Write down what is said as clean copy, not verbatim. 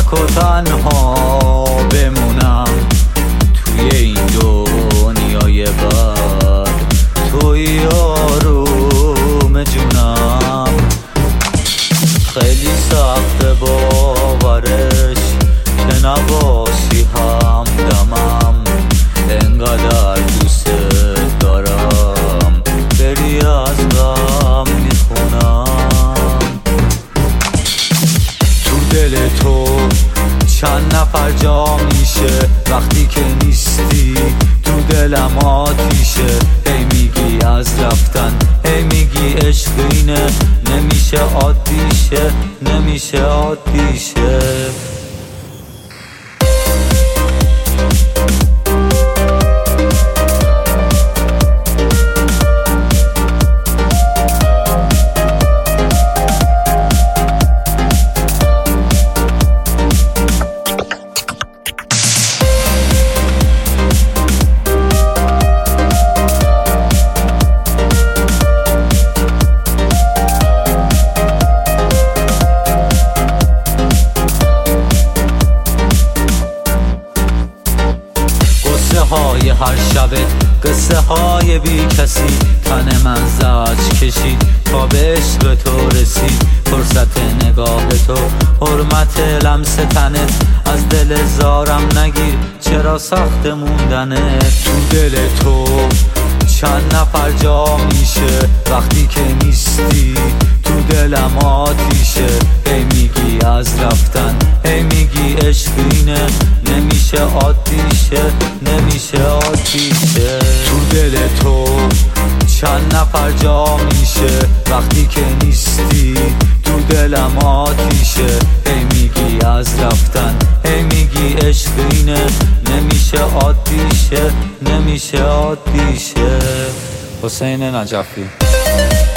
تک و تنها بمونم توی این دنیای بد، توی آروم جونم. خیلی سخته باورش که نباشی همدمم، انقدر دوست دارم بری از غم میخونم. تو دل تو چند نفر جا میشه وقتی که نیستی، تو دلم آتیشه. هی میگی از رفتن، هی میگی عشق اینه، نمیشه عادیشه، نمیشه عادیشه. های هر شبت، قصه های بی کسی، تن من زج کشید تا به عشق تو رسید. فرصت نگاه تو، حرمت لمس تنت، از دل زارم نگیر چرا سخت موندنه. تو دل تو چند نفر جا میشه وقتی که نیستی، تو دلم آتیشه. هی میگی از رفتن، هی میگی عشق اینه، نمیشه عادیشه، نمیشه عادیشه. تو دل تو چند نفر جا میشه وقتی که نیستی، تو دلم آتیشه. هی میگی از رفتن، هی میگی عشق اینه، نمیشه عادیشه، نمیشه عادیشه. حسین نجفی.